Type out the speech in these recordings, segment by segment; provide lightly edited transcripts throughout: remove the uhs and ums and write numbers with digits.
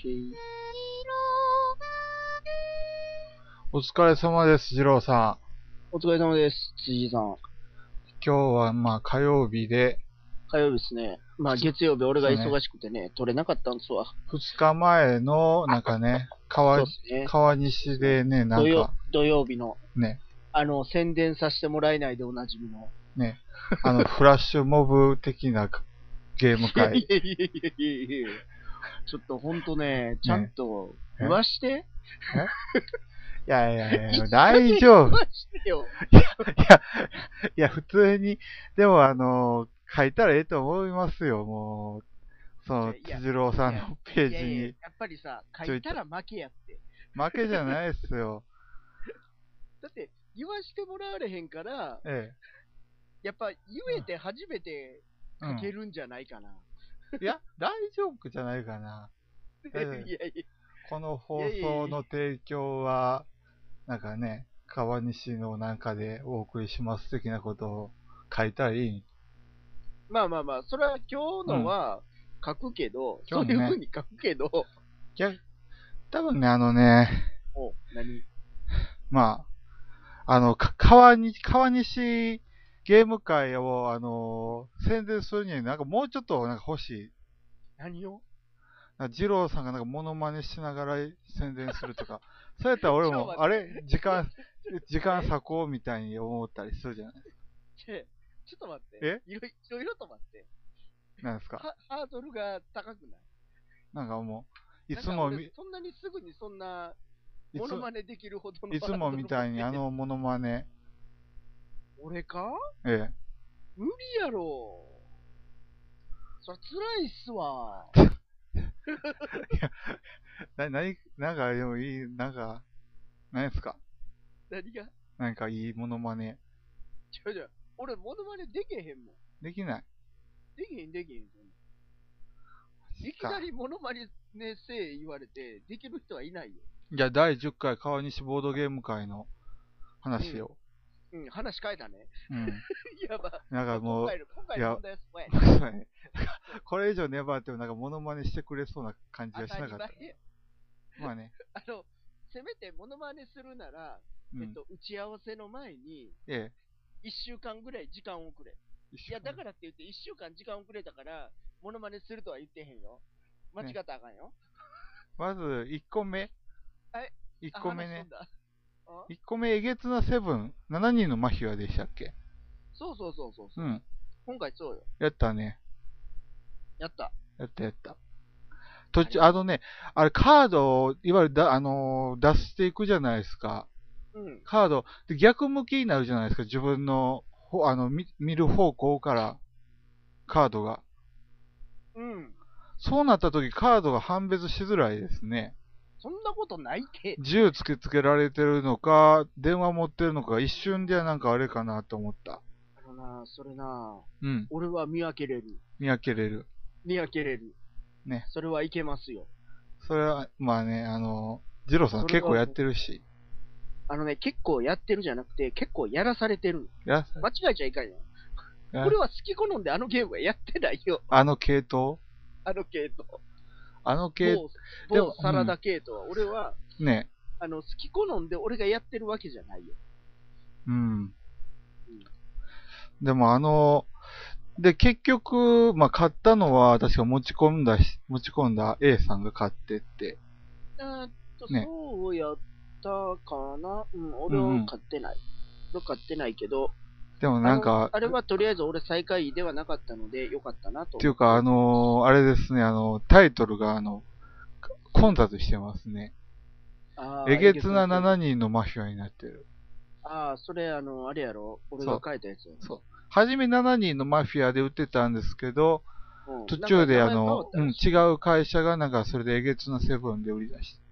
OK。 お疲れ様です、次郎さお疲れ様です、辻さん。 ん。今日はまあ火曜日で、 火曜日ですね。まあ月曜日俺が忙しくてね、取れなかったんですわ。 2日前のなんかね、 そうですね。 川西でね、なんか、 土曜日の、 ね、 宣伝させてもらえないでおなじみの。 ね、フラッシュモブ的なゲームいやい会。 やいやいやいやいやちょっとほんとね、ちゃんと言わして。 えいやいやいや、大丈夫。 言わしてよ。 いや、普通に、でも書いたらええと思いますよ、もう。その、辻郎さんのページに。 やっぱりさ、書いたら負けやって。 負けじゃないっすよ。 だって、言わしてもらわれへんから、 ええ。 やっぱ言えて初めて書けるんじゃないかな。 いや、大丈夫じゃないかな。 いやいやこの放送の提供は、なんかね、川西のなんかでお送りします的なことを書いたらいい。 まあまあまあ、それは今日のは書くけど、 今日のねそういう風に書くけど、 多分ね、 何ま川西ゲーム会を、宣伝するにはなんかもうちょっとなんか欲しい。 何を二郎さんがなんかモノマネしながら宣伝するとか、そうやったら俺も、あれ時間割こうみたいに思ったりするじゃないですか。 ちょっと待って。いろいろと待って。 なんですかハードルが高くないなんかもう、 そんなにすぐにそんな、モノマネできるほどのいつもみたいにモノマネ。 俺かええ。 無理やろ。そりゃ辛いっすわ。 なんかでもいい、なんか、何ですか何がなんかいいモノマネ。 違う違う。俺、モノマネできへんもん。 できない。 できへん。いきなりモノマネせえ言われて、できる人はいないよ。 じゃあ、第10回川西ボードゲーム会の話を。 話変えたね。やば。 なんかもう、 今回の問題はそこやね。これ以上粘ってもなんかモノマネしてくれそうな感じがしなかった。まあね。 せめてモノマネするなら、打ち合わせの前に、1週間ぐらい時間をくれ。いや、だからって言って1週間時間をくれたから、モノマネするとは言ってへんよ。間違ったらあかんよ。 まず、1個目。1個目ね。1個目、えげつなセブン。7人のマフィアでしたっけ？ そう。今回そうよ。 やったね。 やった。 途中、あれカードを、いわゆる出していくじゃないですか。カード、で逆向きになるじゃないですか。自分の、見る方向からカードが。そうなった時カードが判別しづらいですね。 そんなことないって。 銃突きつけられてるのか、電話持ってるのか、一瞬でなんかあれかなと思った。 それな、俺は見分けれる。 見分けれる。 ね。それはいけますよ。 それは、まあね、ジローさん結構やってるし。 結構やってるじゃなくて、結構やらされてる。間違えちゃいかんよ。俺は好き好んであのゲームはやってないよ。 系統某サラダ系統は、俺は、好き好んで俺がやってるわけじゃないよ。 でもで、結局、まあ、買ったのは、確か持ち込んだ A さんが買ってって。 そうやったかな。俺は買ってない。俺買ってないけど、 でもなんか、 あれはとりあえず俺最下位ではなかったので、よかったなと。 っていうか、あれですね、タイトルが、混雑してますね。えげつな7人のマフィアになってる。 それ、あれやろ俺が書いたやつや。 そう。はじめ7人のマフィアで売ってたんですけど、途中で違う会社がなんかそれでえげつなセブンで売り出して。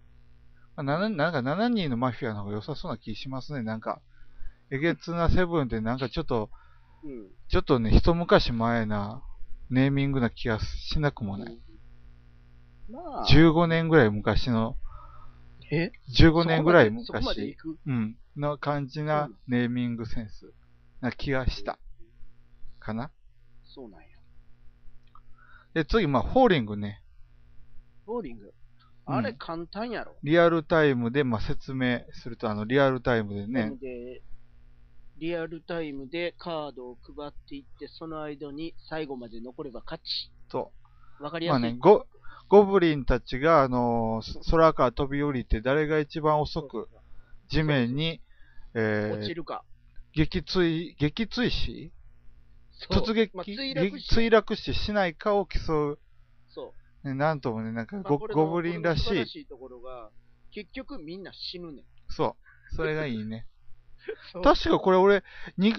なんか7人のマフィアの方が良さそうな気しますね。なんか、えげつなセブンってなんかちょっとね、一昔前なネーミングな気がしなくもない。15年ぐらい昔の、15年ぐらい昔の感じなネーミングセンスな気がした。かな？ そうなんや。 で、次、まあ、ホーリングね。 ホーリング。 あれ簡単やろ。 リアルタイムで、説明すると、リアルタイムでね。 リアルタイムでカードを配っていって、その間に最後まで残れば勝ち。 そう。 わかりやすい。 ゴブリンたちが、空から飛び降りて、誰が一番遅く地面に、 落ちるか。 撃墜死突撃、墜落死しないかを競う。 そう。 ね、なんともね、なんかゴブリンらしい。 素晴らしいところが、結局みんな死ぬねん。 そう。それがいいね。確かこれ俺、2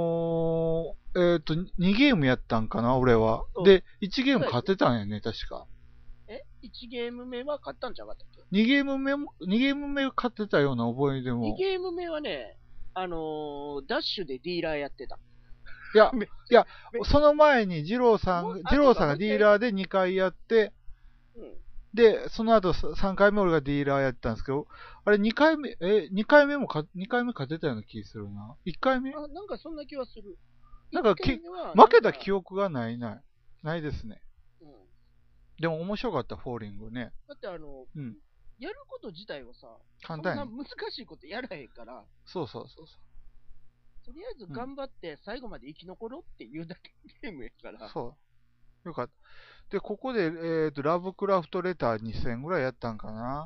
ゲームやったんかな、俺は。で、1ゲーム勝てたんやね、確か。 1ゲーム目は勝ったんちゃうかったっけ ?2 ゲーム目勝ってたような覚えでも。 2ゲーム目はね、ダッシュでディーラーやってた。 いや、その前に二郎さんがディーラーで2回やって、で、その後3回目俺がディーラーやってたんですけど、あれ2回目勝てたような気するな。1回目なんかそんな気はする。 なんか負けた記憶がないですね。でも面白かった、フォーリングね。 だってやること自体はさ、 簡単そんな難しいことやらへんから。 そう。 とりあえず頑張って最後まで生き残ろうっていうだけのゲームやから。 そう。よかった。で、ここで、ラブクラフトレター2戦ぐらいやったんかな。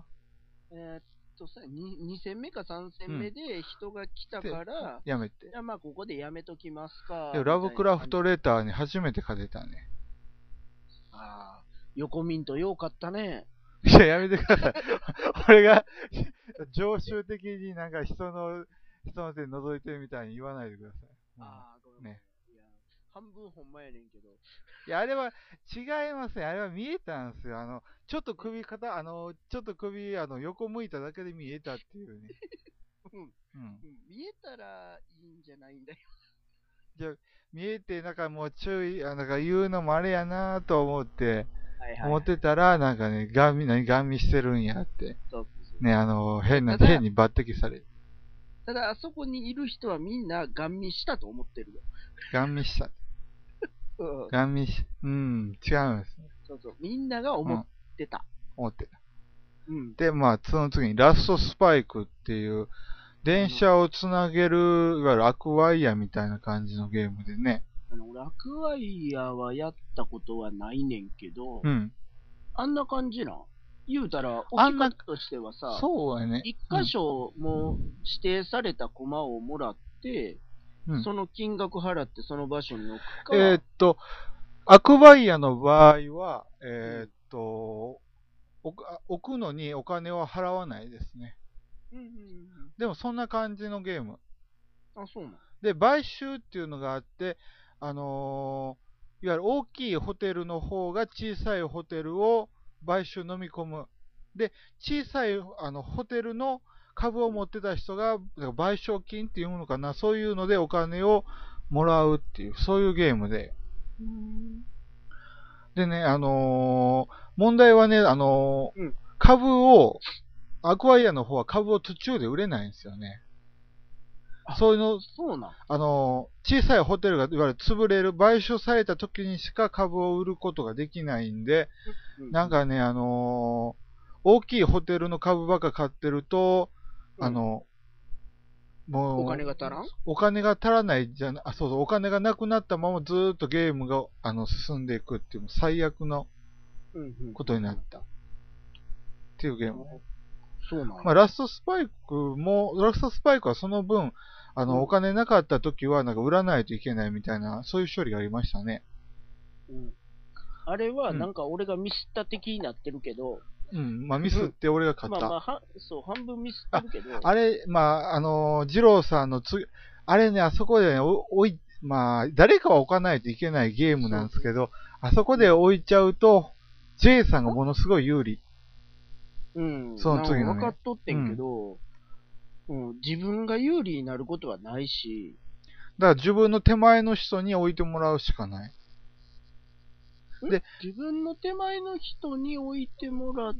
2戦目か3戦目で人が来たから、 やめて。 じゃあここでやめときますか。 でラブクラフトレターに初めて勝てたね。 横ミントよう買ったね。 いや、やめてください。俺が、常習的になんか人の手覗いてるみたいに言わないでください。 ごめんね。いや、半分ほんまやねんけど。 いや、あれは違いますね。あれは見えたんですよ。ちょっと首、横向いただけで見えたっていうね。 見えたらいいんじゃないんだよ。 じゃ見えて、なんかもう注意、なんか言うのもあれやなと思って、思ってたら、なんかね、ガン見してるんやって。ね、変に抜擢される。 ただ、あそこにいる人はみんなガン見したと思ってるよ。 ガン見した。違うんですね。 みんなが思ってた。 思ってた。で、その次にラストスパイクっていう、電車をつなげる、いわゆるアクワイヤーみたいな感じのゲームでね。 俺、アクワイヤーはやったことはないねんけど、あんな感じな。言うたら、置き方としてはさ、 そうやね。 一箇所も指定されたコマをもらって、その金額払ってその場所に置くか。 アクワイヤーの場合は、置くのにお金は払わないですね。でもそんな感じのゲーム。 そうなの。 で、買収っていうのがあって、いわゆる大きいホテルの方が小さいホテルを買収飲み込む。で、小さいホテルの株を持ってた人が賠償金っていうものかな、そういうのでお金をもらうっていう、そういうゲームで。でね、問題はね、株を、アクアイアの方は株を途中で売れないんですよね。そうなん小さいホテルがいわゆる潰れる、買収された時にしか株を売ることができないんで、なんかね、大きいホテルの株ばっか買ってると、もう、 お金が足らん？ お金が足らないじゃな、お金がなくなったままずーっとゲームが、進んでいくっていう、最悪のことになった。っていうゲーム。 そうなんラストスパイクはその分、お金なかった時は、なんか売らないといけないみたいな、そういう処理がありましたね。 あれは、なんか俺がミスった的になってるけど、 ミスって俺が勝った。 そう、半分ミスってるけど。 あれ、二郎さんのあれね、あそこでね、誰かは置かないといけないゲームなんですけど、あそこで置いちゃうと、J さんがものすごい有利。その次のね。 分かっとってんけど、自分が有利になることはないし。 だから自分の手前の人に置いてもらうしかない。 で、自分の手前の人に置いてもらって、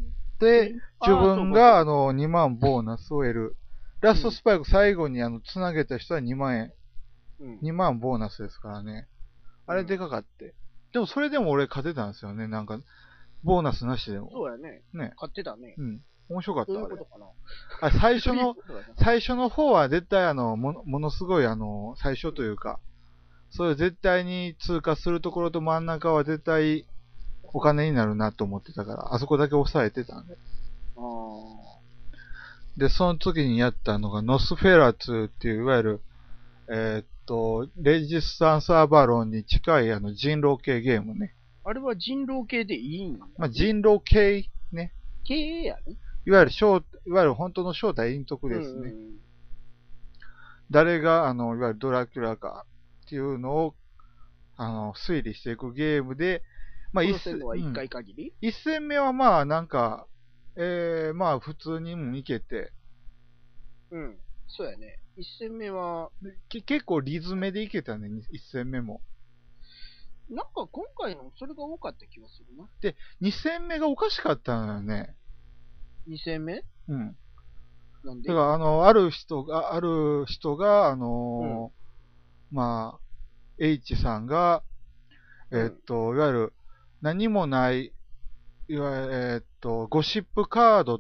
自分が2万ボーナスを得る。ラストスパイク最後につなげた人は2万円。2万ボーナスですからね。あれでかかって。でもそれでも俺勝てたんですよね。なんか、 ボーナスなしでも。 そうやね。 ね。 買ってたね。 うん。面白かった。 そういうことかな。 最初の方は絶対ものすごい最初というか、そういう絶対に通過するところと真ん中は絶対お金になるなと思ってたから、あそこだけ抑えてたんで。で、その時にやったのが、ノスフェラツっていう、いわゆる、レジスタンスアバロンに近い人狼系ゲームね。 あれは人狼系でいいんだ、ね。 まあ、人狼系ね。 系やね。 いわゆる本当の正体隠匿ですね。誰が、いわゆるドラキュラかっていうのを、推理していくゲームで、まあ、 一回限り、 一戦目はまあ、なんか、まあ、普通にもいけて。 うん。そうやね。一戦目は。 結構リズムでいけたね、一戦目も。 なんか今回のそれが多かった気がするな。 で、二戦目がおかしかったのよね。 二戦目？ うん。 なんで？ だからある人が、まあ、H さんが、いわゆる、何もない、ゴシップカード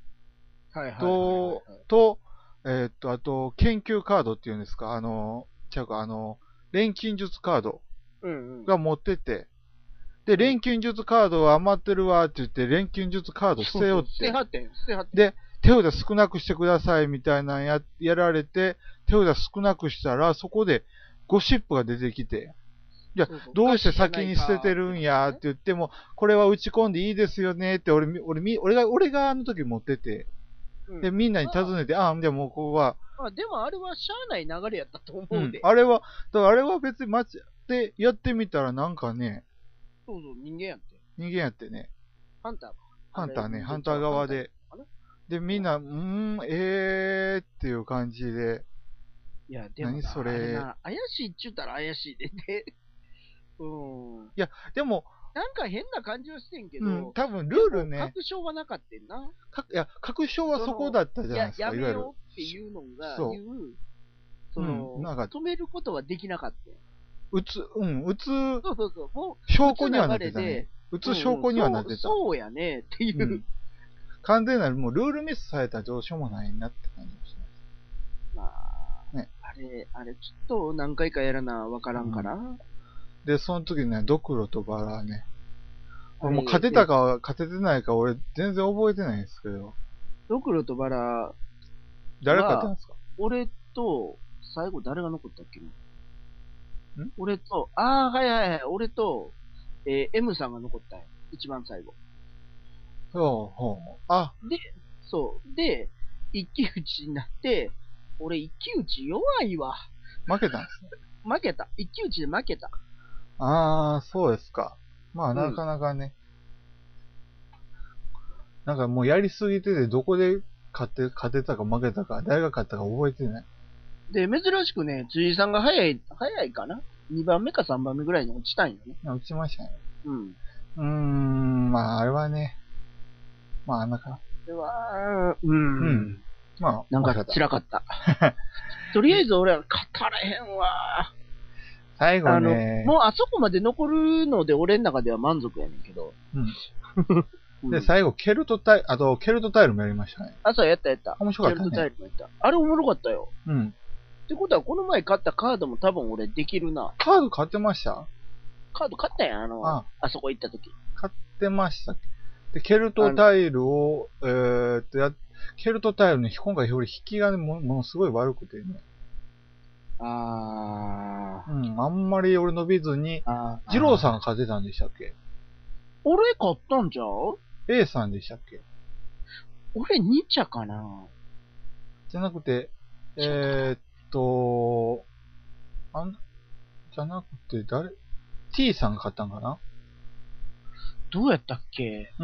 と、あと、研究カードっていうんですか、錬金術カードが持ってて、で、錬金術カードは余ってるわって言って、錬金術カード捨てよって。で、手札少なくしてくださいみたいなのやられて、手札少なくしたら、そこでゴシップが出てきて、いや、どうして先に捨ててるんやって言っても、これは打ち込んでいいですよねって俺があの時持ってて、で、みんなに尋ねて、じゃあもうここは。 でもあれはしゃあない流れやったと思うで。 あれは別にでやってみたらなんかね。 そう、人間やって。 人間やってね。 ハンターね、ハンター側で。で、みんな、っていう感じで。 いや、でも何それ。 怪しいっちゅったら怪しいでね。 いや、でも、 なんか変な感じはしてんけど、 多分ルールね。 確証はなかったんな。 いや、確証はそこだったじゃないですか、 やめようっていうのが止めることはできなかった。 そうそう。もう証拠にはなってたね。証拠にはなってた。 そうやねっていう。 完全なるもうルールミスされたらどうしようもないなって感じがします。まあ、ね、あれちょっと何回かやらなわからんから。 で、その時ね、ドクロとバラね。もう勝てたか勝ててないか俺全然覚えてないんですけど。 ドクロとバラ。 誰勝ったんですか？ 俺と、最後誰が残ったっけな？俺と、はい、俺と、M さんが残ったんや。一番最後。で、一騎打ちになって、俺一騎打ち弱いわ。 負けたんですね。 負けた。一騎打ちで負けた。 そうですか。まあ、なかなかね。なんかもうやりすぎてて、どこで勝てたか負けたか、誰が勝ったか覚えてない。 で、珍しくね、辻さんが早いかな ?2 番目か3番目ぐらいに落ちたんよね。 落ちましたね。まあ、あれはね。まあ、なんか。 まあ、なんか辛かった。とりあえず俺は語らへんわ。 最後ね。 もうあそこまで残るので俺の中では満足やねんけど。 で、最後、ケルトタイルもやりましたね。 そう、やった。 面白かったね。 ケルトタイルもやった。あれおもろかったよ。ってことは、この前買ったカードも多分俺できるな。 カード買ってました？ カード買ったやん、あそこ行った時。 買ってましたっけ？で、ケルトタイルを、ケルトタイルね、今回引きがね、ものすごい悪くてね。あんまり俺伸びずに、二郎さんが買ってたんでしたっけ？ 俺買ったんじゃん？ A さんでしたっけ？ 俺2茶かな？ じゃなくて、じゃなくて、T さんが買ったんかな？ どうやったっけ？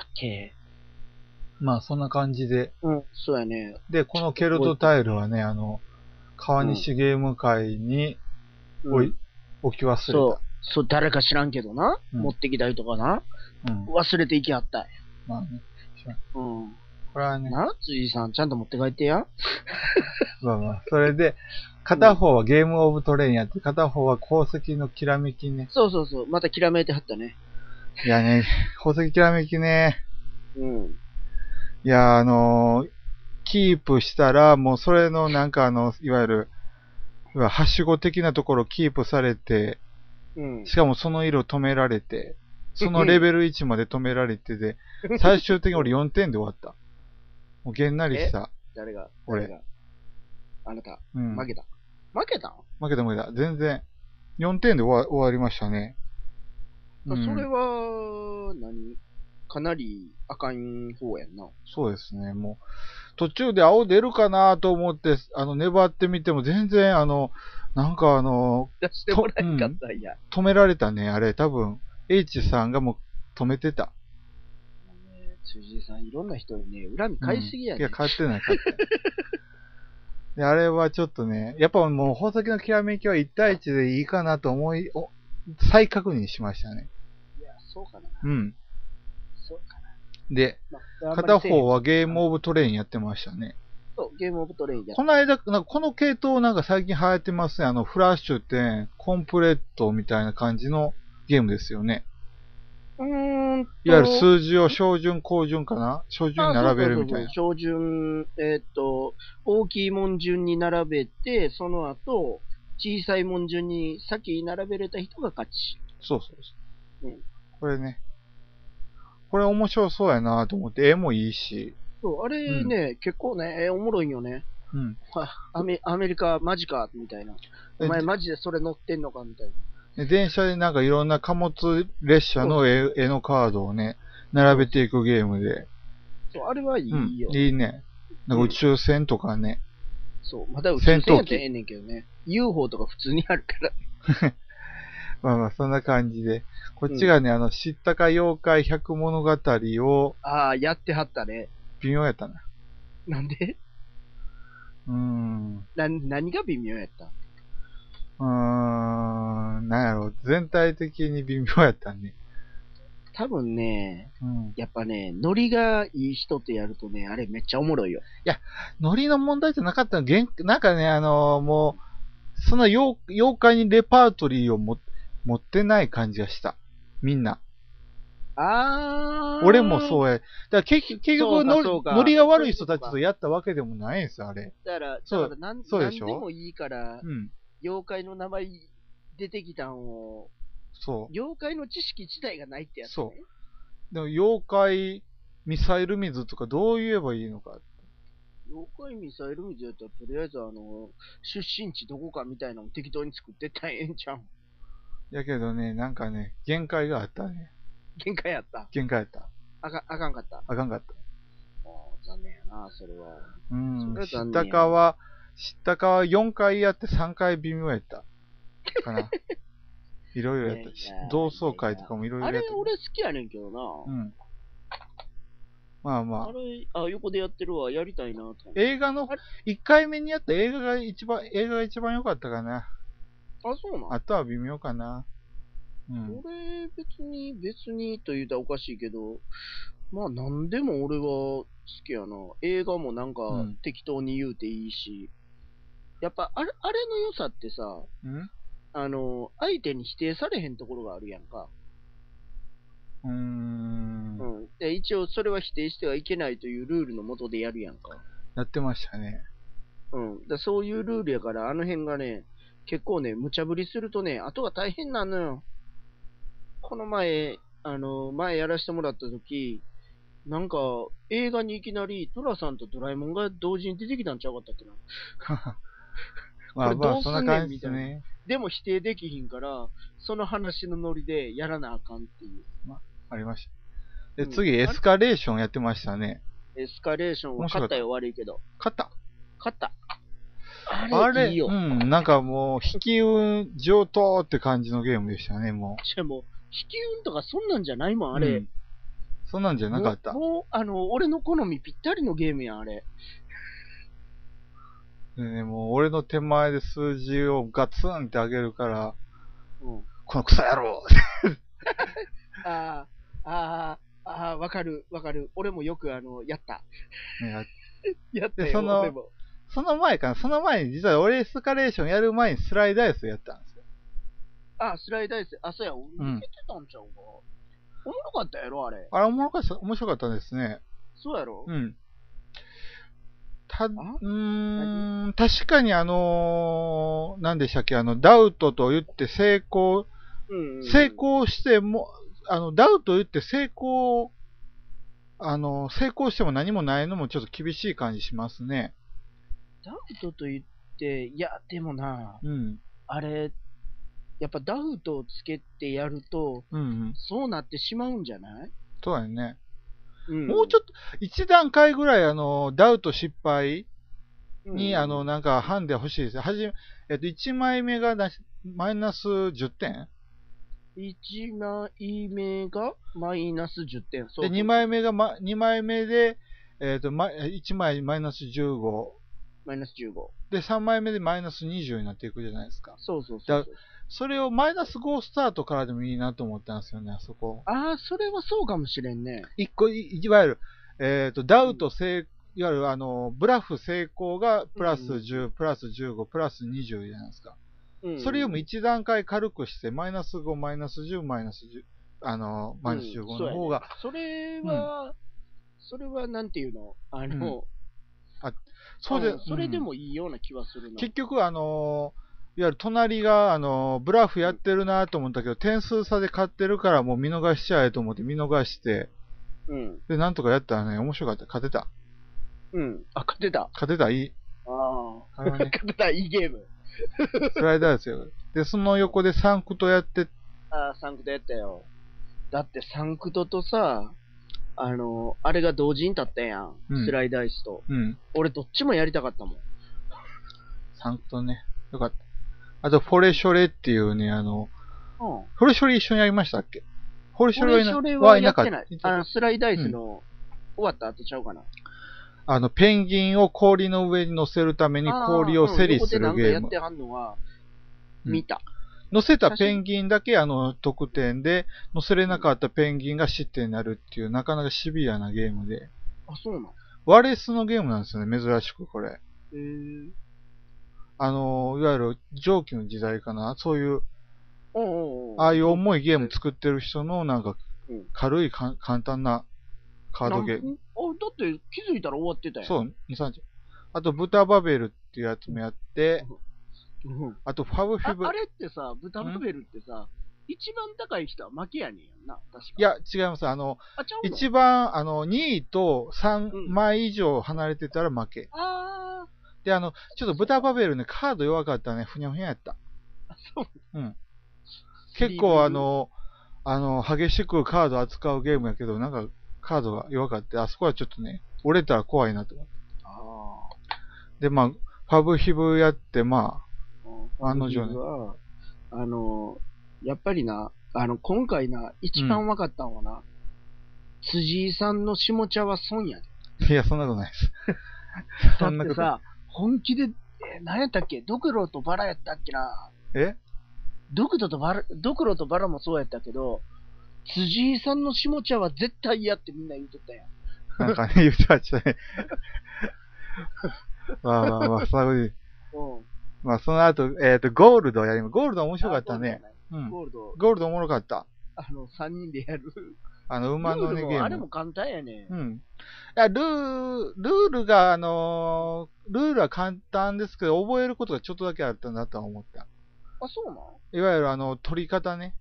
まあ、そんな感じで。 そうやね。 で、このケルトタイルはね、川西ゲーム会に置き忘れた。 そう、誰か知らんけどな。持ってきたりとかな。忘れていきはったい。 まあね。これはね。 辻さん、ちゃんと持って帰ってや。 まあ、それで、片方はゲームオブトレインやって、片方は鉱石のきらめきね。 そう。またきらめいてはったね。 いやね、宝石きらめきね。 うん。 いや、キープしたら、もうそれのなんかいわゆる、はしご的なところキープされて、 うん。 しかもその色止められて、そのレベル1まで止められてで、最終的に俺4点で終わった。もうげんなりした。 誰が俺。 あなた。 うん。 負けた。負けた。 全然。4点で終わりましたね。 それは、かなりあかん方やんな。 そうですね。もう、途中で青出るかなと思って、粘ってみても全然、なんか出してもらえんかったんや。 止められたね。あれ、多分、H さんがもう止めてた。 辻井さん、いろんな人にね、恨み買いすぎやね、 いや、買ってない。で、あれはちょっとね、やっぱもう宝石のきらめきは1対1でいいかなと再確認しましたね。 いや、そうかな。 うん。 そうかな。 で、片方はゲームオブトレインやってましたね。 そう、ゲームオブトレインやってこの間、この系統なんか最近流行ってますね。フラッシュってコンプレットみたいな感じのゲームですよね。いわゆる数字を小順、高順かな小順に並べるみたいな。 小順、大きい文順に並べて、その後、小さい文順に先に並べれた人が勝ち。 そう。うん。これね。これ面白そうやなと思って、絵もいいし。 そう、あれね、結構ね、おもろいよね。 うん。 アメリカマジか、みたいな。お前マジでそれ乗ってんのか、みたいな。 電車でなんかいろんな貨物列車の絵のカードをね、並べていくゲームで。 そう、あれはいいよ。 いいね。なんか宇宙船とかね。 そう、まだ宇宙船ってええねんけどね。UFO とか普通にあるから。 まあ、そんな感じで。こっちがね、知ったか妖怪百物語を。 ああ、やってはったね。 微妙やったな。 なんで何が微妙やったなんやろ、全体的に微妙やったね。 多分ね、やっぱね、ノリがいい人とやるとね、あれめっちゃおもろいよ。 いや、ノリの問題じゃなかったの。なんかね、もう、その妖怪にレパートリーを持ってない感じがした。みんな。俺もそうや。だから結局ノリが悪い人たちとやったわけでもないんですよ、あれ。 だからなんでもいいから、妖怪の名前出てきたんを、妖怪の知識自体がないってやつね。そう。 でも妖怪ミサイル水とかどう言えばいいのか。 妖怪ミサイル水やったら、とりあえず出身地どこかみたいなの適当に作ってったらええんちゃうん。 やけどね、なんかね、限界があったね。 限界やった。あかんかった。 あかんかった。 残念やな、それは。 知ったかは4回やって3回微妙やった。かな。いろいろやったし、同窓会とかもいろいろやった。 あれ、俺好きやねんけどな。 まあまあ。 あれ、横でやってるわ、やりたいなと。 映画の、1回目にやった映画が一番良かったかな。 そうなん？ あとは微妙かな。 俺、別にと言うたらおかしいけど、まあ、なんでも俺は好きやな。映画もなんか、適当に言うていいし。やっぱ、あれの良さってさ、相手に否定されへんところがあるやんか。で、一応それは否定してはいけないというルールのもとでやるやんか。 やってましたね。 そういうルールやから、あの辺がね、結構ね、無茶ぶりするとね、後が大変なのよ。この前やらせてもらった時、なんか、映画にいきなり、トラさんとドラえもんが同時に出てきたんちゃうかったっけな。 これどうすんねんみたいな。 でも否定できひんから、その話のノリでやらなあかんっていう。 ありました。で、次、エスカレーションやってましたね。 エスカレーションは勝ったよ、悪いけど。 勝った。 あれ、いいよ。 なんかもう、引き運上等って感じのゲームでしたね、もう。 でも、引き運とかそんなんじゃないもん、あれ。 そんなんじゃなかった。 もう、俺の好みぴったりのゲームやん、あれ。 でね、もう俺の手前で数字をガツンって上げるから、このクソ野郎わかる。俺もよくやった。やったよ、 その前に実は俺エスカレーションやる前にスライダースやったんですよ。 スライダース。そうや、俺見てたんちゃうか。 おもろかったやろ、あれ。 あれ面白かったですね。 そうやろ。 うん。確かに何でしたっけ、ダウトと言って成功しても、ダウト言って成功しても何もないのもちょっと厳しい感じしますね。 ダウトと言って、いや、でもな、 うん、 あれ、やっぱダウトをつけてやると、そうなってしまうんじゃない？ そうやね。もうちょっと、一段階ぐらい、ダウト失敗に、なんか、ハンデ欲しいです。1枚目がマイナス10点 1枚目がマイナス10点。 そうで、2枚目が、2枚目で、1枚マイナス15。 マイナス15。 で、3枚目でマイナス20になっていくじゃないですか。 そう。 それをマイナス5スタートからでもいいなと思ったんですよね、あそこ。 ああ、それはそうかもしれんね。 いわゆる、ダウトいわゆるブラフ成功がプラス10、プラス15、プラス20じゃないですか。それよりも1段階軽くして、マイナス5、マイナス10、マイナス10、マイナス15の方が。 それは、なんていうのそれでもいいような気はするな。 結局、いわゆる隣が、ブラフやってるなと思ったけど、点数差で勝ってるからもう見逃しちゃえと思って見逃して、で、なんとかやったらね、面白かった。勝てた。 勝てた。 勝てた、いい。 勝てた、いいゲーム。 スライダーですよ。で、その横でサンクトやって。 サンクトやったよ。だってサンクトとさ、あれが同時に立ったやん。スライダーイスと。俺どっちもやりたかったもん。 サンクトね。よかった。あと、フォレショレっていうね、フォレショレ一緒にやりましたっけ？フォレショレはいなかった。 スライダーイスの終わった後ちゃうかな。 ペンギンを氷の上に乗せるために氷をセリするゲーム。 やってはんのは見た。 乗せたペンギンだけ得点で、乗せれなかったペンギンが失点になるっていう、なかなかシビアなゲームで。 そうなの？ ワレスのゲームなんですよね、珍しくこれ。いわゆる蒸気の時代かな、そういう、ああいう重いゲーム作ってる人のなんか、軽い簡単なカードゲーム。 だって気づいたら終わってたよ。 そう、2、3時。あと、ブタバベルっていうやつもやって、あと、ファブフィブ。 あれってさ、ブタバベルってさ、一番高い人は負けやねんやんな、確か。 いや、違います。一番、2位と3枚以上離れてたら負け。で、ちょっとブタバベルね、カード弱かったね、ふにゃふにゃやった。 そう。 結構激しくカード扱うゲームやけど、なんか、カードが弱かった。あそこはちょっとね、折れたら怖いなと思って。で、ファブヒブやって、案の定ね。 やっぱりな、今回な、一番分かったのはな、辻井さんの下茶は損やで。いや、そんなことないです。 そんなことさ、本気で、何やったっけ？ドクロとバラやったっけな？ドクロとバラもそうやったけど、辻井さんの下茶は絶対嫌ってみんな言うとったやん。 なんかね、言うてましたね。そういう。その後、ゴールドやります。ゴールド面白かったね。ゴールドおもろかった。 3人でやる。 馬のね、ゲーム。 あれも簡単やね。 いや、ルールは簡単ですけど、覚えることがちょっとだけあったなとは思った。 そうなん？ いわゆる取り方ね。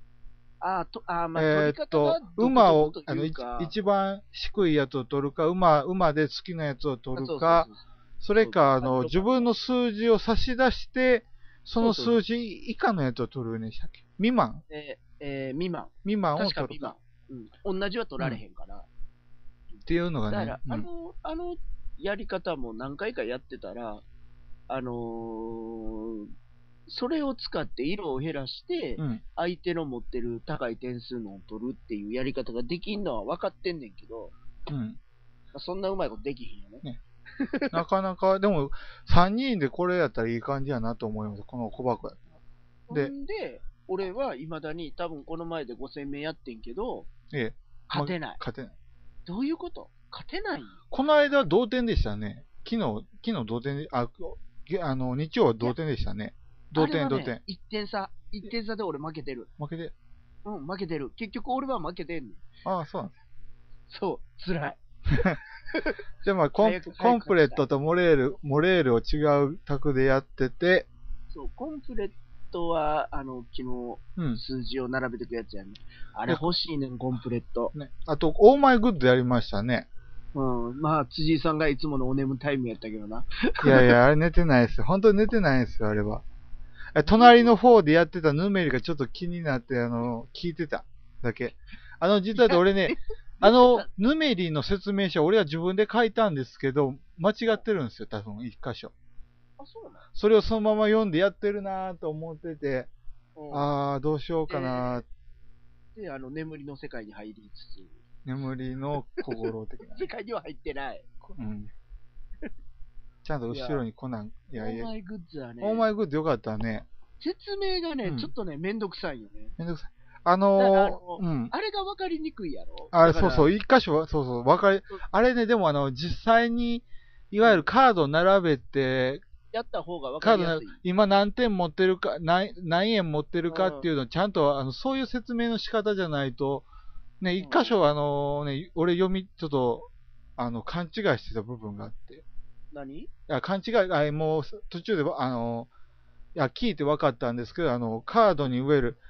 取り方が馬を、一番低いやつを取るか、馬で好きなやつを取るか、それか、自分の数字を差し出して、その数字以下のやつを取るね、未満未満を取るか。 同じは取られへんから。 っていうのがね。 だから、やり方も何回かやってたら、それを使って色を減らして、相手の持ってる高い点数のを取るっていうやり方ができんのは分かってんねんけど、そんなうまいことできひんよね。 なかなか、でも、3人でこれやったらいい感じやなと思います、この小箱やったら。で、俺は未だに多分この前で5戦目やってんけど、勝てない。どういうこと？勝てない？ この間同点でしたね。昨日同点で、日曜は同点でしたね。同点。 1点差で俺負けてる。 うん、負けてる。結局俺は負けてんねん。 ああ、そうなんです。そう、辛い。 じゃあまあコンプレットとモレールを違う卓でやってて。 そう、コンプレットは、昨日、数字を並べていくやつやね。あれ欲しいねん、コンプレット。 ね。あと、オーマイグッドやりましたね。 うん。まあ、辻井さんがいつものお眠タイムやったけどな。 いやいや、あれ寝てないですよ。本当に寝てないですよ、あれは。隣の方でやってたヌメリがちょっと気になって、聞いてただけ。実は俺ね、ヌメリの説明書、俺は自分で書いたんですけど、間違ってるんですよ、多分、一箇所。 あ、そうなの？ それをそのまま読んでやってるなぁと思ってて、どうしようかなで、眠りの世界に入りつつ。 眠りの小五郎的な。 世界には入ってない。 うん。ちゃんと後ろにコナン、 オーマイグッズはね。 オーマイグッズよかったね。 説明がね、ちょっとね、めんどくさいよね。 めんどくさい。 あれが分かりにくいやろ。 あれ、そうそう、一箇所は、そうそう、あれね、でも実際に、いわゆるカード並べて、 やった方が分かりやすい。 今何点持ってるか、何円持ってるかっていうのをちゃんと、そういう説明の仕方じゃないと、ね、一箇所俺ちょっと、勘違いしてた部分があって。 何？ いや、勘違い、もう途中で、いや、聞いて分かったんですけど、カードに植える、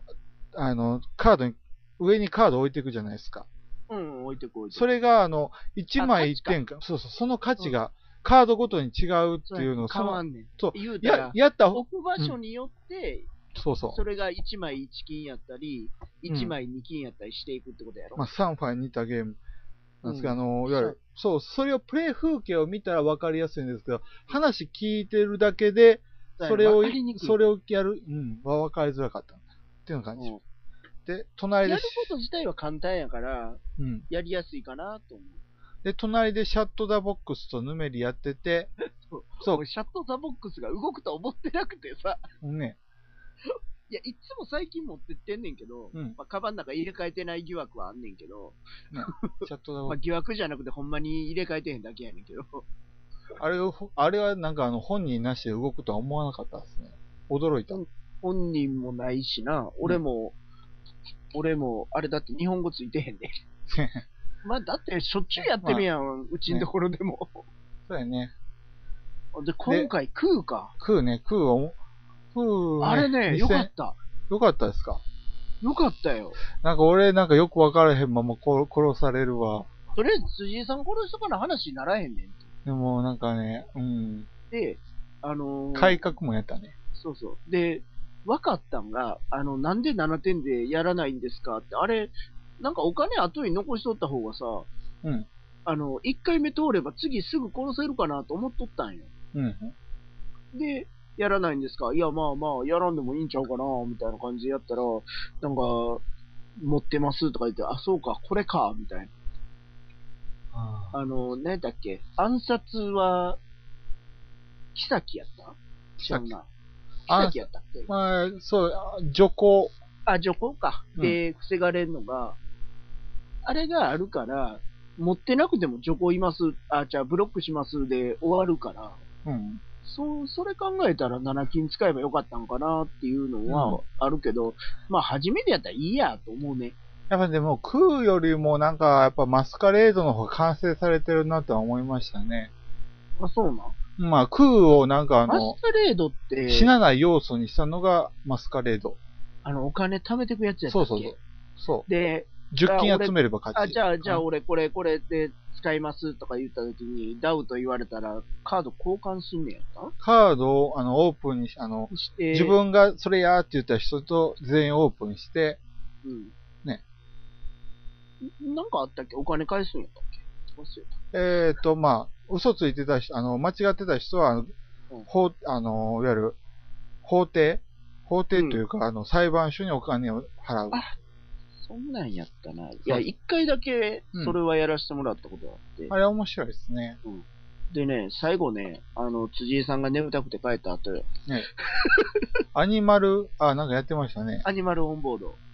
上にカード置いていくじゃないですか。 うん、置いてく。 それが、1枚1点か、そうそう、その価値が、カードごとに違うっていうのを、 変わんねん。 そう、 言うたら、 やった置く場所によって、 そうそう。 それが1枚1金やったり、1枚2金やったりしていくってことやろ。 まあ、サンファイに似たゲームなんですけど、いわゆる、そう、それをプレイ風景を見たら分かりやすいんですけど、話聞いてるだけで、それをやる、分かりづらかったっていう感じ。で、隣で。 やること自体は簡単やから、やりやすいかなと思う。 で、隣でシャットザボックスとヌメリやってて、 そう。シャットザボックスが動くと思ってなくてさ。 ね。 いや、いつも最近持ってってんねんけど、カバンの中入れ替えてない疑惑はあんねんけど、 ね、シャットザボックス。 疑惑じゃなくてほんまに入れ替えてへんだけやねんけど。 あれはなんか本人なしで動くとは思わなかったですね。驚いた。 本人もないしな、俺も、あれだって日本語ついてへんねん。まあ、だってしょっちゅうやってるやん、うちんところでも。 そうやね。 で、今回、クーか。 クーね。 あれね、よかった。 よかったですか？ よかったよ。 なんか俺よくわからへんまま殺されるわ。 とりあえず辻井さん殺したから話にならへんねん。 でもなんかね、 で、 改革もやったね。 そうそう。で、分かったんが、なんで7点でやらないんですかって、あれ、なんかお金後に残しとった方がさ、1回目通れば次すぐ殺せるかなと思っとったんよ。で、やらないんですか？いや、まあまあ、やらんでもいいんちゃうかな、みたいな感じでやったら、なんか、持ってますとか言って、あ、そうか、これか、みたいな。何だっけ？暗殺は、妃やった？違うな。妃やったっけ？ まあ、そう、徐行。 あ、徐行か。で、防がれんのが、あれがあるから、持ってなくても徐行います。じゃあブロックしますで終わるから、それ考えたら7金使えばよかったのかなっていうのはあるけど、まあ初めてやったらいいやと思うね。 やっぱでも、クーよりもなんか、やっぱマスカレードの方が完成されてるなとは思いましたね。 あ、そうなん？ まあ、クーをなんかマスカレードって、 死なない要素にしたのがマスカレード。 お金貯めてくやつやったっけ？ そう。 で、 10金集めれば勝ち。 じゃあ俺これで使いますとか言ったときに、ダウと言われたら、カード交換すんねやった？ カードをオープンにして自分がそれやーって言った人と全員オープンして、ね。 なんかあったっけ？お金返すんやったっけ？ 忘れた。まあ、嘘ついてた人、間違ってた人は、いわゆる、法廷というか、裁判所にお金を払う。 そんなんやったな。いや、一回だけ、それはやらせてもらったことがあって。 あれ面白いですね。 でね、最後ね、辻井さんが眠たくて帰った後よ。 ね。アニマル、なんかやってましたね。 アニマルオンボード。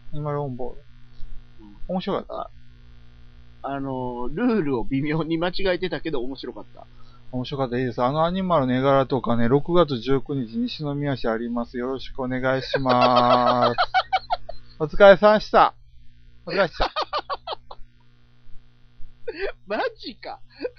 面白かった。 ルールを微妙に間違えてたけど面白かった。 面白かった。いいです。アニマルの絵柄とかね、6月19日西宮市あります。よろしくお願いします。 お疲れさんした。お疲れした。 マジか。